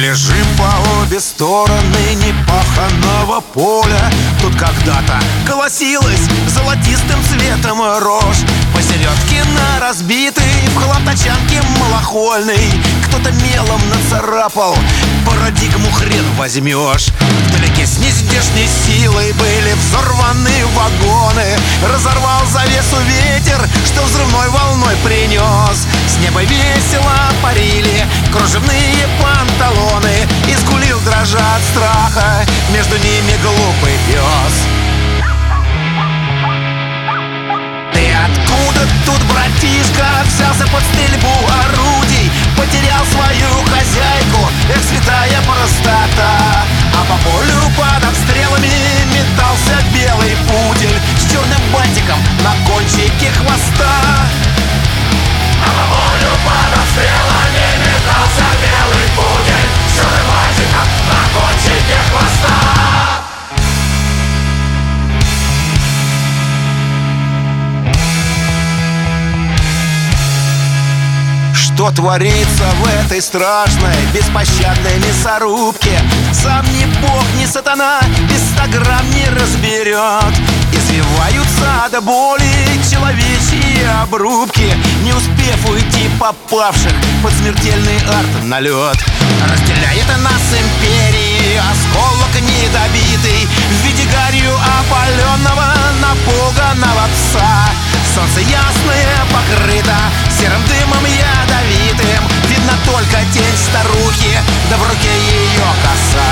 лежим по обе стороны непаханого поля. Тут когда-то колосилась золотистым цветом рожь. Посередке на разбитый в хлам тачанке малохольный кто-то мелом нацарапал: парадигму хрен возьмешь. Вдалеке с нездешней силой были взорваны вагоны. Разорвал завесу ветер, что взрывной волной принес. С неба весело парили кружевные панталоны, и скулил, дрожа от страха, между ними глупый пес. Ты откуда тут, братишка, взялся под стрельбу орудий? Потерял свою хозяйку, эх, святая простота. А по полю под обстрелами метался белый пудель с черным бантиком на кончике хвоста. А по полю под обстрелами метался белый пудель с черным бантиком на кончике хвоста. Что творится в этой страшной, беспощадной мясорубке, сам ни бог, ни сатана без 100 грамм не разберет. Извиваются до боли человечьи обрубки, не успев уйти попавших под смертельный арт-налет. Разделяет нас империи осколок недобитый в виде гарью опаленного напуганного пса. Солнце ясное покрыто серым дымом ядовитым, видно только тень старухи, да в руке ее коса.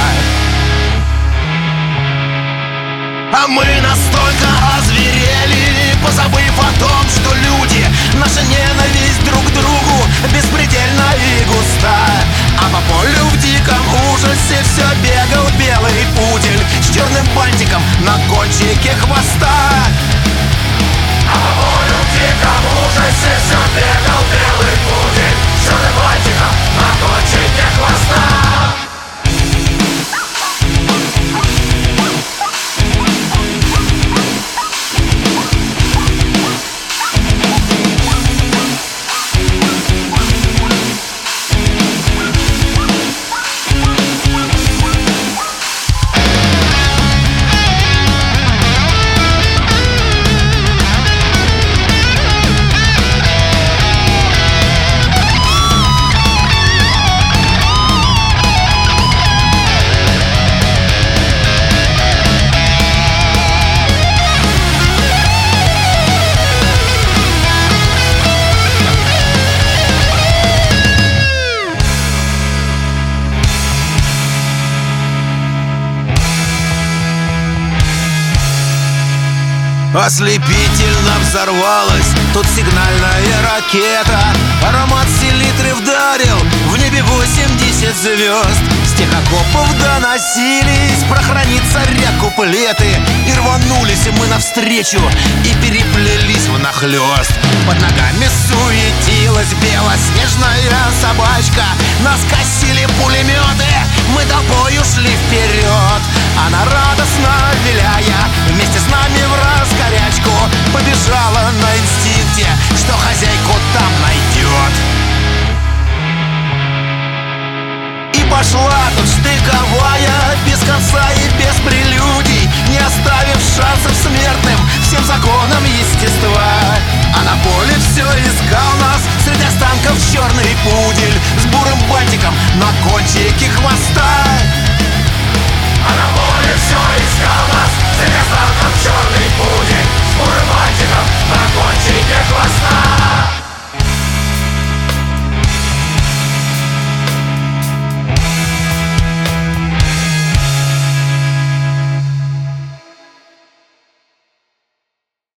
А мы настолько озверели, позабыв о том, что люди, наша ненависть друг к другу беспредельна и густа. А по полю в диком ужасе все бегал белый пудель с черным бантиком на кончике хвоста. А по полю в диком ужасе все бегал белый пудель с черным бантиком на кончике хвоста. Ослепительно взорвалась тут сигнальная ракета. Аромат селитры вдарил в небе 80 звезд. С тех окопов доносились про хранится ряд куплеты. И рванулись мы навстречу и переплелись внахлёст. Под ногами суетилась белоснежная собачка. Нас косили пулеметы, мы толпою шли вперед. Она радостно виляя вместе с нами